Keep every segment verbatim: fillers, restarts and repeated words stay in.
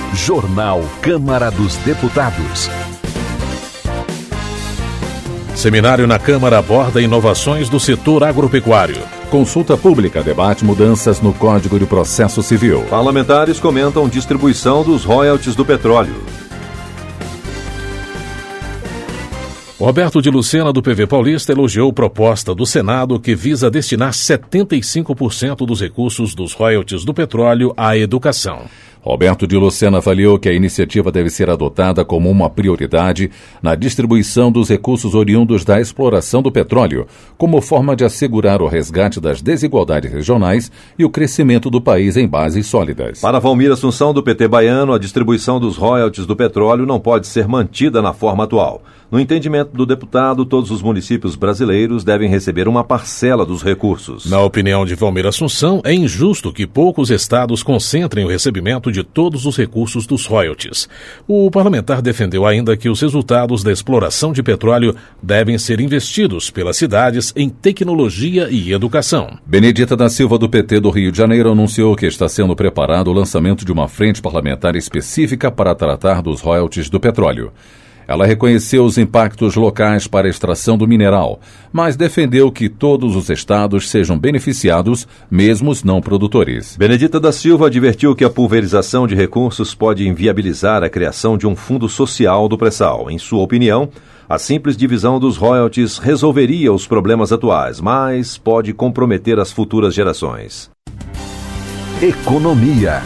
Jornal Câmara dos Deputados. Seminário na Câmara aborda inovações do setor agropecuário. Consulta pública debate mudanças no Código de Processo Civil. Parlamentares comentam distribuição dos royalties do petróleo. Roberto de Lucena, do P V Paulista, elogiou proposta do Senado que visa destinar setenta e cinco por cento dos recursos dos royalties do petróleo à educação. Roberto de Lucena avaliou que a iniciativa deve ser adotada como uma prioridade na distribuição dos recursos oriundos da exploração do petróleo, como forma de assegurar o resgate das desigualdades regionais e o crescimento do país em bases sólidas. Para Valmir Assunção, do P T baiano, a distribuição dos royalties do petróleo não pode ser mantida na forma atual. No entendimento do deputado, todos os municípios brasileiros devem receber uma parcela dos recursos. Na opinião de Valmir Assunção, é injusto que poucos estados concentrem o recebimento de todos os recursos dos royalties. O parlamentar defendeu ainda que os resultados da exploração de petróleo devem ser investidos pelas cidades em tecnologia e educação. Benedita da Silva, do P T do Rio de Janeiro, anunciou que está sendo preparado o lançamento de uma frente parlamentar específica para tratar dos royalties do petróleo. Ela reconheceu os impactos locais para a extração do mineral, mas defendeu que todos os estados sejam beneficiados, mesmo os não produtores. Benedita da Silva advertiu que a pulverização de recursos pode inviabilizar a criação de um fundo social do pré-sal. Em sua opinião, a simples divisão dos royalties resolveria os problemas atuais, mas pode comprometer as futuras gerações. Economia.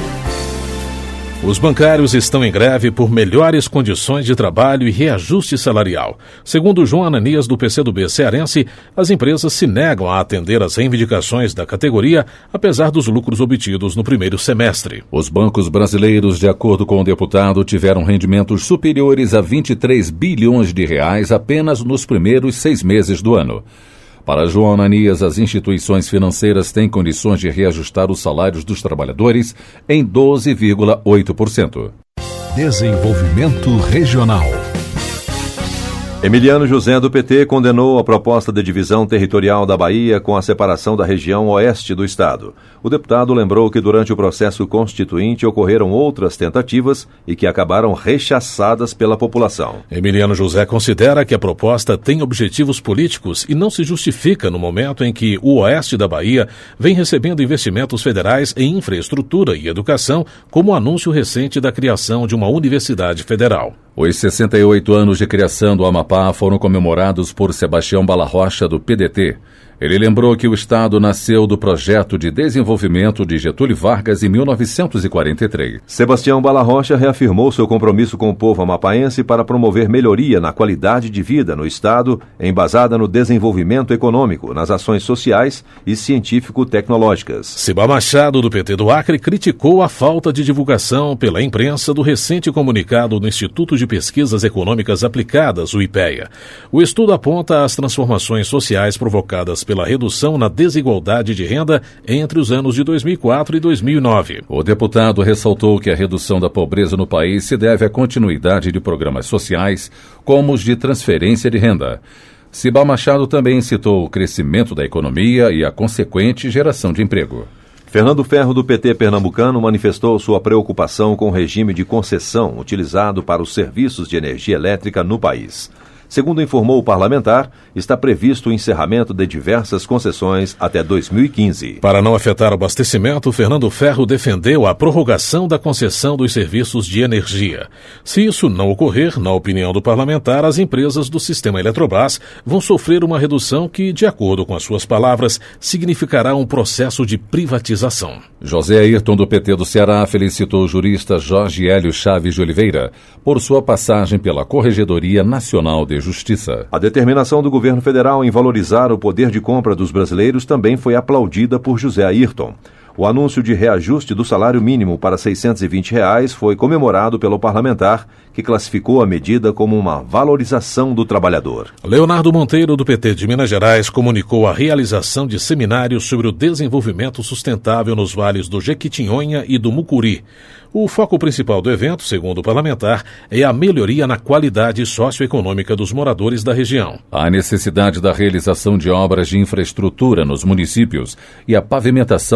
Os bancários estão em greve por melhores condições de trabalho e reajuste salarial. Segundo João Ananias, do P C do B cearense, as empresas se negam a atender às reivindicações da categoria, apesar dos lucros obtidos no primeiro semestre. Os bancos brasileiros, de acordo com o deputado, tiveram rendimentos superiores a vinte e três bilhões de reais apenas nos primeiros seis meses do ano. Para João Ananias, as instituições financeiras têm condições de reajustar os salários dos trabalhadores em doze vírgula oito por cento. Desenvolvimento regional. Emiliano José, do P T, condenou a proposta de divisão territorial da Bahia com a separação da região oeste do estado. O deputado lembrou que durante o processo constituinte ocorreram outras tentativas e que acabaram rechaçadas pela população. Emiliano José considera que a proposta tem objetivos políticos e não se justifica no momento em que o oeste da Bahia vem recebendo investimentos federais em infraestrutura e educação, como o anúncio recente da criação de uma universidade federal. Os sessenta e oito anos de criação do Amapá foram comemorados por Sebastião Bala Rocha, do P D T. Ele lembrou que o estado nasceu do projeto de desenvolvimento de Getúlio Vargas em mil novecentos e quarenta e três. Sebastião Bala Rocha reafirmou seu compromisso com o povo amapaense para promover melhoria na qualidade de vida no estado, embasada no desenvolvimento econômico, nas ações sociais e científico-tecnológicas. Ciba Machado, do P T do Acre, criticou a falta de divulgação pela imprensa do recente comunicado do Instituto de Pesquisas Econômicas Aplicadas, o IPEA. O estudo aponta as transformações sociais provocadas pela redução na desigualdade de renda entre os anos de dois mil e quatro e dois mil e nove. O deputado ressaltou que a redução da pobreza no país se deve à continuidade de programas sociais, como os de transferência de renda. Ciba Machado também citou o crescimento da economia e a consequente geração de emprego. Fernando Ferro, do P T pernambucano, manifestou sua preocupação com o regime de concessão utilizado para os serviços de energia elétrica no país. Segundo informou o parlamentar, está previsto o encerramento de diversas concessões até dois mil e quinze. Para não afetar o abastecimento, Fernando Ferro defendeu a prorrogação da concessão dos serviços de energia. Se isso não ocorrer, na opinião do parlamentar, as empresas do sistema Eletrobras vão sofrer uma redução que, de acordo com as suas palavras, significará um processo de privatização. José Ayrton, do P T do Ceará, felicitou o jurista Jorge Hélio Chaves de Oliveira por sua passagem pela Corregedoria Nacional de Justiça. A determinação do governo federal em valorizar o poder de compra dos brasileiros também foi aplaudida por José Ayrton. O anúncio de reajuste do salário mínimo para seiscentos e vinte reais foi comemorado pelo parlamentar, que classificou a medida como uma valorização do trabalhador. Leonardo Monteiro, do P T de Minas Gerais, comunicou a realização de seminários sobre o desenvolvimento sustentável nos vales do Jequitinhonha e do Mucuri. O foco principal do evento, segundo o parlamentar, é a melhoria na qualidade socioeconômica dos moradores da região. A necessidade da realização de obras de infraestrutura nos municípios e a pavimentação da B R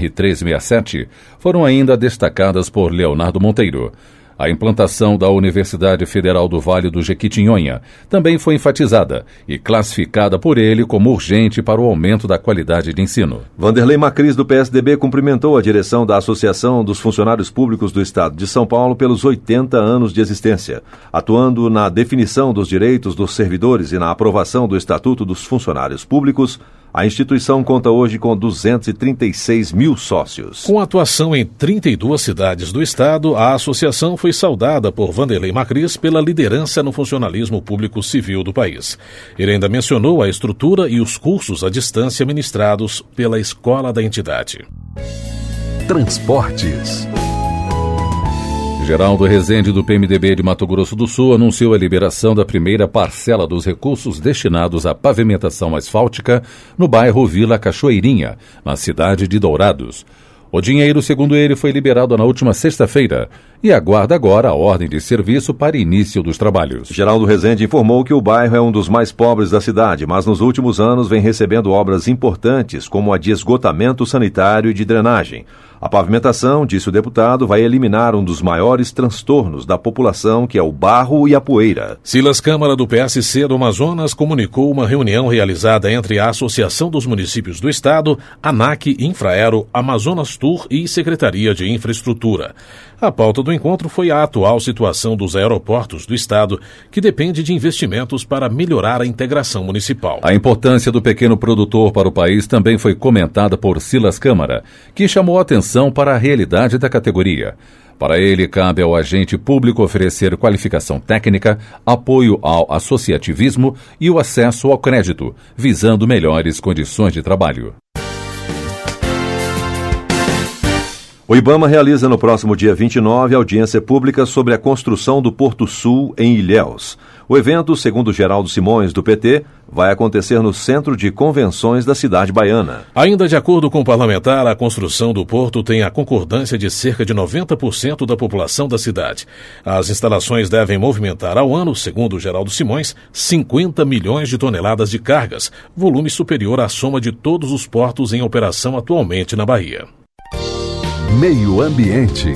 R trezentos e sessenta e sete foram ainda destacadas por Leonardo Monteiro. A implantação da Universidade Federal do Vale do Jequitinhonha também foi enfatizada e classificada por ele como urgente para o aumento da qualidade de ensino. Vanderlei Macris, do P S D B, cumprimentou a direção da Associação dos Funcionários Públicos do Estado de São Paulo pelos oitenta anos de existência, atuando na definição dos direitos dos servidores e na aprovação do Estatuto dos Funcionários Públicos. A instituição conta hoje com duzentos e trinta e seis mil sócios. Com atuação em trinta e duas cidades do estado, a associação foi saudada por Vanderlei Macris pela liderança no funcionalismo público civil do país. Ele ainda mencionou a estrutura e os cursos à distância ministrados pela escola da entidade. Transportes. Geraldo Rezende, do P M D B de Mato Grosso do Sul, anunciou a liberação da primeira parcela dos recursos destinados à pavimentação asfáltica no bairro Vila Cachoeirinha, na cidade de Dourados. O dinheiro, segundo ele, foi liberado na última sexta-feira e aguarda agora a ordem de serviço para início dos trabalhos. Geraldo Rezende informou que o bairro é um dos mais pobres da cidade, mas nos últimos anos vem recebendo obras importantes, como a de esgotamento sanitário e de drenagem. A pavimentação, disse o deputado, vai eliminar um dos maiores transtornos da população, que é o barro e a poeira. Silas Câmara, do P S C do Amazonas, comunicou uma reunião realizada entre a Associação dos Municípios do Estado, ANAC, Infraero, Amazonas Tour e Secretaria de Infraestrutura. A pauta do encontro foi a atual situação dos aeroportos do Estado, que depende de investimentos para melhorar a integração municipal. A importância do pequeno produtor para o país também foi comentada por Silas Câmara, que chamou a atenção para a realidade da categoria. Para ele, cabe ao agente público oferecer qualificação técnica, apoio ao associativismo e o acesso ao crédito, visando melhores condições de trabalho. O IBAMA realiza no próximo dia vinte e nove audiência pública sobre a construção do Porto Sul em Ilhéus. O evento, segundo Geraldo Simões, do P T, vai acontecer no Centro de Convenções da cidade baiana. Ainda de acordo com o parlamentar, a construção do porto tem a concordância de cerca de noventa por cento da população da cidade. As instalações devem movimentar ao ano, segundo Geraldo Simões, cinquenta milhões de toneladas de cargas, volume superior à soma de todos os portos em operação atualmente na Bahia. Meio Ambiente.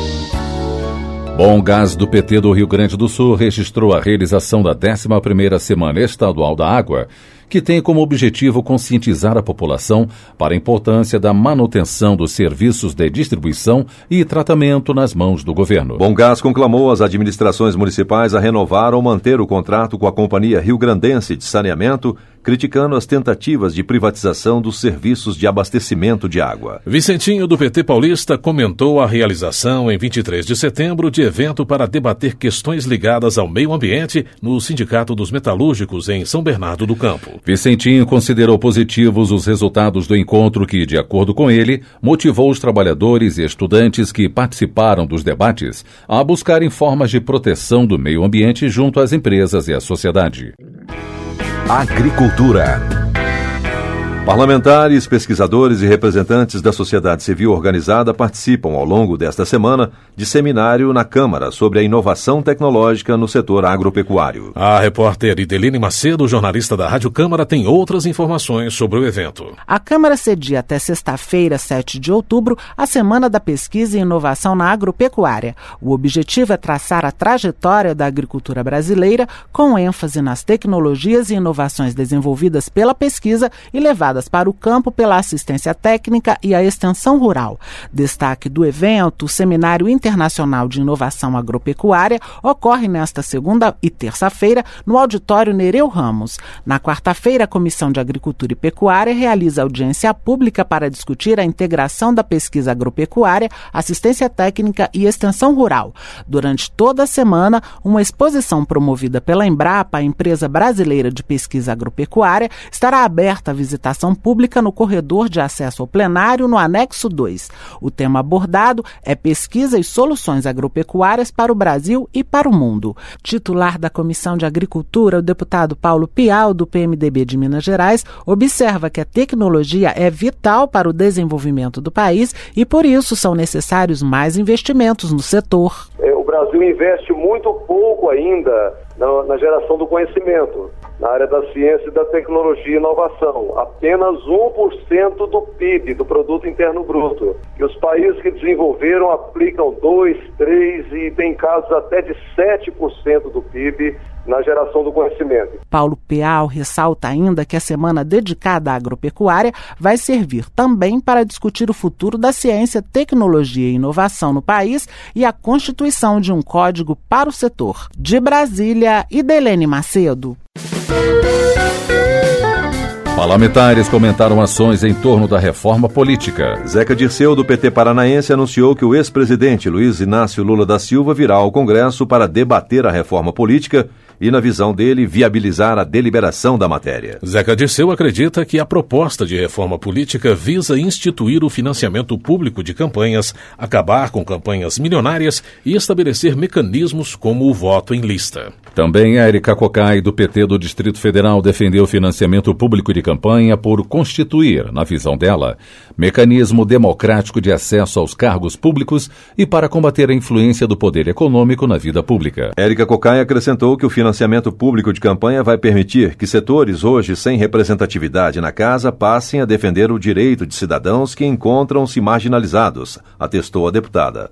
Bom Gás, do P T do Rio Grande do Sul, registrou a realização da décima primeira Semana Estadual da Água, que tem como objetivo conscientizar a população para a importância da manutenção dos serviços de distribuição e tratamento nas mãos do governo. Bom Gás conclamou as administrações municipais a renovar ou manter o contrato com a Companhia Rio Grandense de Saneamento, criticando as tentativas de privatização dos serviços de abastecimento de água. Vicentinho, do P T paulista, comentou a realização em vinte e três de setembro de evento para debater questões ligadas ao meio ambiente no Sindicato dos Metalúrgicos em São Bernardo do Campo. Vicentinho considerou positivos os resultados do encontro que, de acordo com ele, motivou os trabalhadores e estudantes que participaram dos debates a buscarem formas de proteção do meio ambiente junto às empresas e à sociedade. Agricultura. Parlamentares, pesquisadores e representantes da sociedade civil organizada participam ao longo desta semana de seminário na Câmara sobre a inovação tecnológica no setor agropecuário. A repórter Ideline Macedo, jornalista da Rádio Câmara, tem outras informações sobre o evento. A Câmara cedia até sexta-feira, sete de outubro, a Semana da Pesquisa e Inovação na Agropecuária. O objetivo é traçar a trajetória da agricultura brasileira com ênfase nas tecnologias e inovações desenvolvidas pela pesquisa e levadas para o campo pela assistência técnica e a extensão rural. Destaque do evento, o Seminário Internacional de Inovação Agropecuária ocorre nesta segunda e terça-feira no Auditório Nereu Ramos. Na quarta-feira, a Comissão de Agricultura e Pecuária realiza audiência pública para discutir a integração da pesquisa agropecuária, assistência técnica e extensão rural. Durante toda a semana, uma exposição promovida pela Embrapa, a empresa brasileira de pesquisa agropecuária, estará aberta à visitação pública no corredor de acesso ao plenário no anexo dois. O tema abordado é pesquisa e soluções agropecuárias para o Brasil e para o mundo. Titular da Comissão de Agricultura, o deputado Paulo Pial, do P M D B de Minas Gerais, observa que a tecnologia é vital para o desenvolvimento do país e, por isso, são necessários mais investimentos no setor. O Brasil investe muito pouco ainda na, na geração do conhecimento. na área da ciência, da tecnologia e inovação. Apenas um por cento do P I B, do Produto Interno Bruto. E os países que desenvolveram aplicam dois, três e tem casos até de sete por cento do P I B na geração do conhecimento. Paulo Peal ressalta ainda que a semana dedicada à agropecuária vai servir também para discutir o futuro da ciência, tecnologia e inovação no país e a constituição de um código para o setor. De Brasília, Idelene Macedo. Parlamentares comentaram ações em torno da reforma política. Zeca Dirceu, do P T paranaense, anunciou que o ex-presidente Luiz Inácio Lula da Silva virá ao Congresso para debater a reforma política e, na visão dele, viabilizar a deliberação da matéria. Zeca Dirceu acredita que a proposta de reforma política visa instituir o financiamento público de campanhas, acabar com campanhas milionárias e estabelecer mecanismos como o voto em lista. Também Érica Cocai, do P T do Distrito Federal, defendeu o financiamento público de campanha por constituir, na visão dela, mecanismo democrático de acesso aos cargos públicos e para combater a influência do poder econômico na vida pública. Érica Cocai acrescentou que o financiamento público de campanha vai permitir que setores hoje sem representatividade na casa passem a defender o direito de cidadãos que encontram-se marginalizados, atestou a deputada.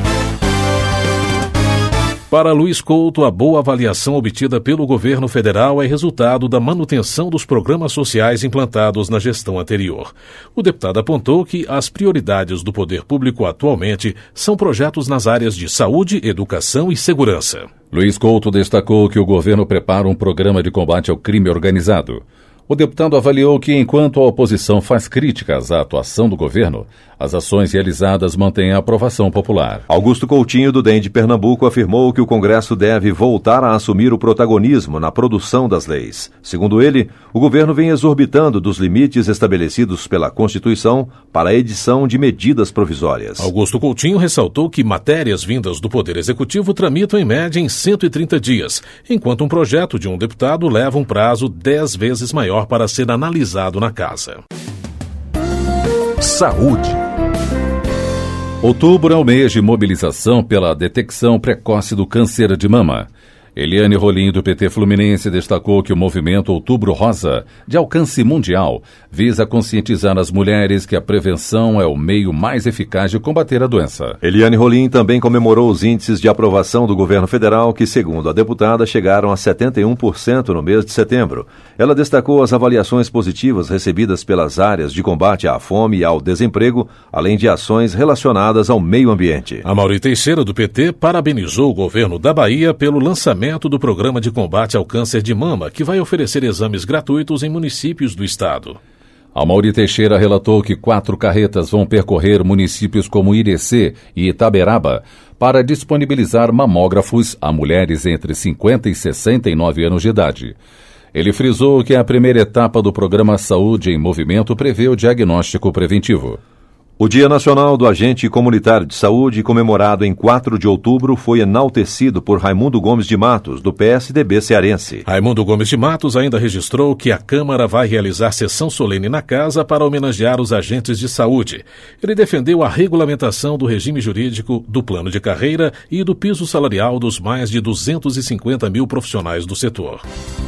Para Luiz Couto, a boa avaliação obtida pelo governo federal é resultado da manutenção dos programas sociais implantados na gestão anterior. O deputado apontou que as prioridades do poder público atualmente são projetos nas áreas de saúde, educação e segurança. Luiz Couto destacou que o governo prepara um programa de combate ao crime organizado. O deputado avaliou que, enquanto a oposição faz críticas à atuação do governo, as ações realizadas mantêm a aprovação popular. Augusto Coutinho, do D E M de Pernambuco, afirmou que o Congresso deve voltar a assumir o protagonismo na produção das leis. Segundo ele, o governo vem exorbitando dos limites estabelecidos pela Constituição para a edição de medidas provisórias. Augusto Coutinho ressaltou que matérias vindas do Poder Executivo tramitam em média em cento e trinta dias, enquanto um projeto de um deputado leva um prazo dez vezes maior para ser analisado na Casa. Saúde. Outubro é o mês de mobilização pela detecção precoce do câncer de mama. Eliane Rolim, do P T Fluminense, destacou que o movimento Outubro Rosa, de alcance mundial, visa conscientizar as mulheres que a prevenção é o meio mais eficaz de combater a doença. Eliane Rolim também comemorou os índices de aprovação do governo federal, que, segundo a deputada, chegaram a setenta e um por cento no mês de setembro. Ela destacou as avaliações positivas recebidas pelas áreas de combate à fome e ao desemprego, além de ações relacionadas ao meio ambiente. Amaury Teixeira, do P T, parabenizou o governo da Bahia pelo lançamento do Programa de Combate ao Câncer de Mama, que vai oferecer exames gratuitos em municípios do estado. Amaury Teixeira relatou que quatro carretas vão percorrer municípios como Irecê e Itaberaba para disponibilizar mamógrafos a mulheres entre cinquenta e sessenta e nove anos de idade. Ele frisou que a primeira etapa do Programa Saúde em Movimento prevê o diagnóstico preventivo. O Dia Nacional do Agente Comunitário de Saúde, comemorado em quatro de outubro, foi enaltecido por Raimundo Gomes de Matos, do P S D B cearense. Raimundo Gomes de Matos ainda registrou que a Câmara vai realizar sessão solene na Casa para homenagear os agentes de saúde. Ele defendeu a regulamentação do regime jurídico, do plano de carreira e do piso salarial dos mais de duzentos e cinquenta mil profissionais do setor.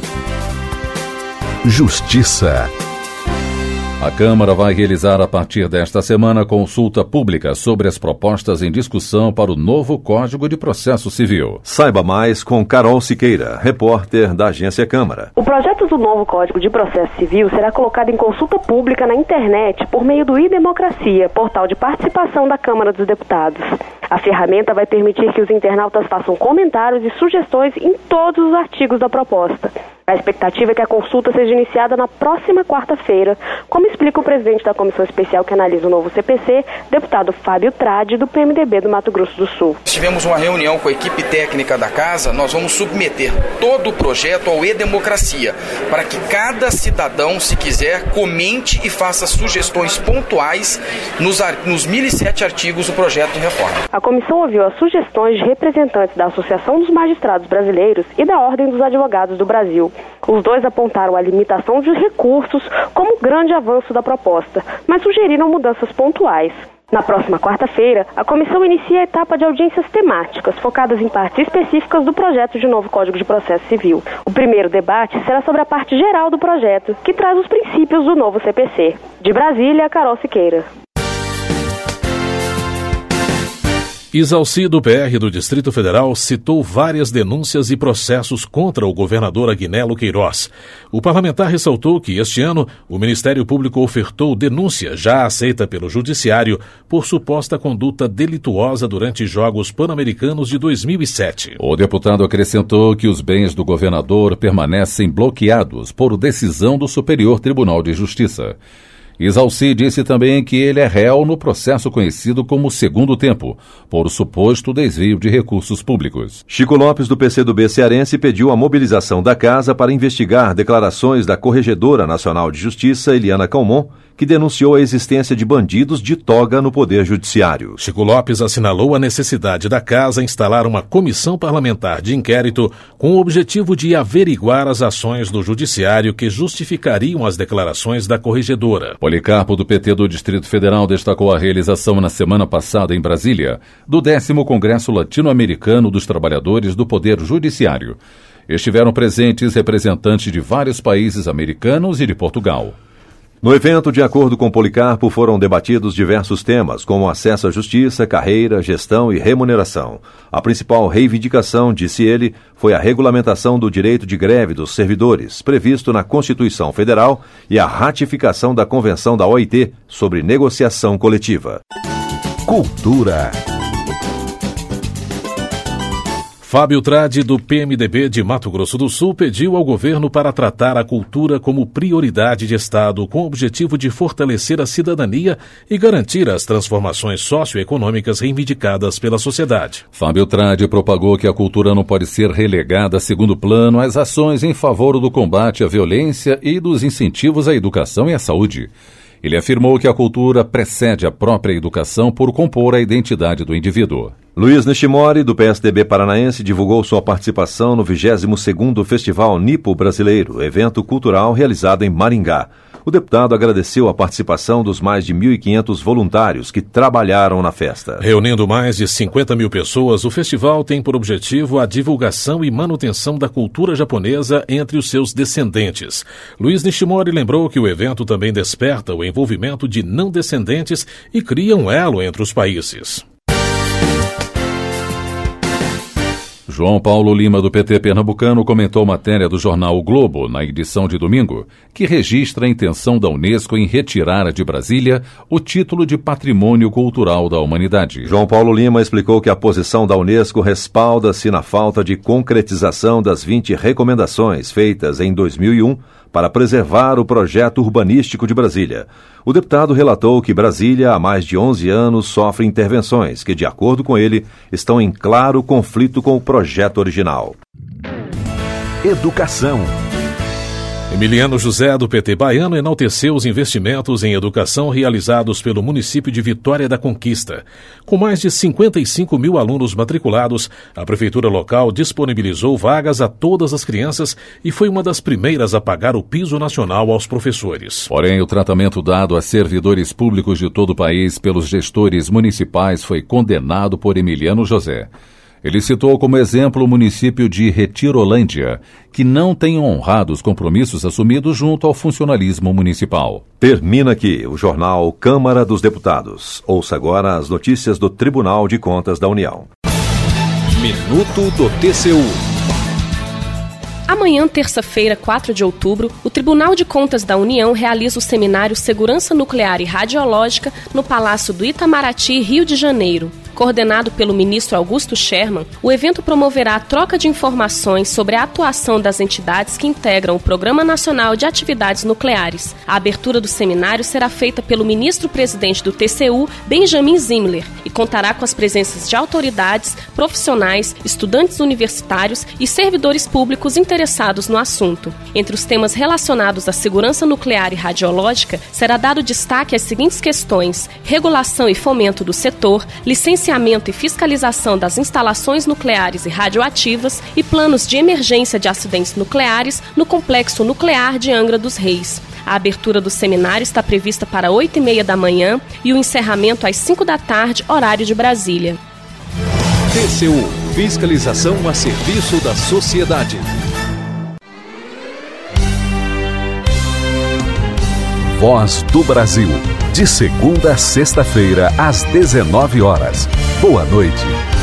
Justiça. A Câmara vai realizar a partir desta semana consulta pública sobre as propostas em discussão para o novo Código de Processo Civil. Saiba mais com Carol Siqueira, repórter da Agência Câmara. O projeto do novo Código de Processo Civil será colocado em consulta pública na internet por meio do iDemocracia, portal de participação da Câmara dos Deputados. A ferramenta vai permitir que os internautas façam comentários e sugestões em todos os artigos da proposta. A expectativa é que a consulta seja iniciada na próxima quarta-feira, como explica o presidente da Comissão Especial que analisa o novo C P C, deputado Fábio Trade, do P M D B do Mato Grosso do Sul. Tivemos uma reunião com a equipe técnica da Casa, nós vamos submeter todo o projeto ao e-democracia, para que cada cidadão, se quiser, comente e faça sugestões pontuais nos, nos mil e sete artigos do projeto de reforma. A comissão ouviu as sugestões de representantes da Associação dos Magistrados Brasileiros e da Ordem dos Advogados do Brasil. Os dois apontaram a limitação de recursos como grande avanço da proposta, mas sugeriram mudanças pontuais. Na próxima quarta-feira, a comissão inicia a etapa de audiências temáticas, focadas em partes específicas do projeto de novo Código de Processo Civil. O primeiro debate será sobre a parte geral do projeto, que traz os princípios do novo C P C. De Brasília, Carol Siqueira. Isalci, do P R do Distrito Federal, citou várias denúncias e processos contra o governador Agnello Queiroz. O parlamentar ressaltou que, este ano, o Ministério Público ofertou denúncia, já aceita pelo Judiciário, por suposta conduta delituosa durante Jogos Pan-Americanos de dois mil e sete. O deputado acrescentou que os bens do governador permanecem bloqueados por decisão do Superior Tribunal de Justiça. Isalci disse também que ele é réu no processo conhecido como Segundo Tempo, por suposto desvio de recursos públicos. Chico Lopes, do P C do B cearense, pediu a mobilização da Casa para investigar declarações da Corregedora Nacional de Justiça, Eliana Calmon, que denunciou a existência de bandidos de toga no Poder Judiciário. Chico Lopes assinalou a necessidade da Casa instalar uma comissão parlamentar de inquérito com o objetivo de averiguar as ações do Judiciário que justificariam as declarações da Corregedora. Policarpo, do P T do Distrito Federal, destacou a realização na semana passada em Brasília do décimo Congresso Latino-Americano dos Trabalhadores do Poder Judiciário. Estiveram presentes representantes de vários países americanos e de Portugal. No evento, de acordo com Policarpo, foram debatidos diversos temas, como acesso à justiça, carreira, gestão e remuneração. A principal reivindicação, disse ele, foi a regulamentação do direito de greve dos servidores, previsto na Constituição Federal, e a ratificação da Convenção da O I T sobre negociação coletiva. Cultura. Fábio Tradi, do P M D B de Mato Grosso do Sul, pediu ao governo para tratar a cultura como prioridade de Estado, com o objetivo de fortalecer a cidadania e garantir as transformações socioeconômicas reivindicadas pela sociedade. Fábio Tradi propagou que a cultura não pode ser relegada a segundo plano às ações em favor do combate à violência e dos incentivos à educação e à saúde. Ele afirmou que a cultura precede a própria educação por compor a identidade do indivíduo. Luiz Nishimori, do P S D B paranaense, divulgou sua participação no vigésimo segundo Festival Nipo Brasileiro, evento cultural realizado em Maringá. O deputado agradeceu a participação dos mais de mil e quinhentos voluntários que trabalharam na festa. Reunindo mais de cinquenta mil pessoas, o festival tem por objetivo a divulgação e manutenção da cultura japonesa entre os seus descendentes. Luiz Nishimori lembrou que o evento também desperta o envolvimento de não descendentes e cria um elo entre os países. João Paulo Lima, do P T pernambucano, comentou matéria do jornal O Globo, na edição de domingo, que registra a intenção da Unesco em retirar de Brasília o título de Patrimônio Cultural da Humanidade. João Paulo Lima explicou que a posição da Unesco respalda-se na falta de concretização das vinte recomendações feitas em dois mil e um para preservar o projeto urbanístico de Brasília. O deputado relatou que Brasília, há mais de onze anos, sofre intervenções que, de acordo com ele, estão em claro conflito com o projeto original. Educação. Emiliano José, do P T baiano, enalteceu os investimentos em educação realizados pelo município de Vitória da Conquista. Com mais de cinquenta e cinco mil alunos matriculados, a prefeitura local disponibilizou vagas a todas as crianças e foi uma das primeiras a pagar o piso nacional aos professores. Porém, o tratamento dado a servidores públicos de todo o país pelos gestores municipais foi condenado por Emiliano José. Ele citou como exemplo o município de Retirolândia, que não tem honrado os compromissos assumidos junto ao funcionalismo municipal. Termina aqui o jornal Câmara dos Deputados. Ouça agora as notícias do Tribunal de Contas da União. Minuto do T C U. Amanhã, terça-feira, quatro de outubro, o Tribunal de Contas da União realiza o seminário Segurança Nuclear e Radiológica no Palácio do Itamaraty, Rio de Janeiro. Coordenado pelo ministro Augusto Sherman, o evento promoverá a troca de informações sobre a atuação das entidades que integram o Programa Nacional de Atividades Nucleares. A abertura do seminário será feita pelo ministro-presidente do T C U, Benjamin Zimler, e contará com as presenças de autoridades, profissionais, estudantes universitários e servidores públicos interessados no assunto. Entre os temas relacionados à segurança nuclear e radiológica, será dado destaque às seguintes questões: regulação e fomento do setor, licenciamento e fiscalização das instalações nucleares e radioativas e planos de emergência de acidentes nucleares no Complexo Nuclear de Angra dos Reis. A abertura do seminário está prevista para oito e meia da manhã e o encerramento às cinco da tarde, horário de Brasília. T C U – Fiscalização a serviço da sociedade. Voz do Brasil. De segunda a sexta-feira, às dezenove horas. Boa noite.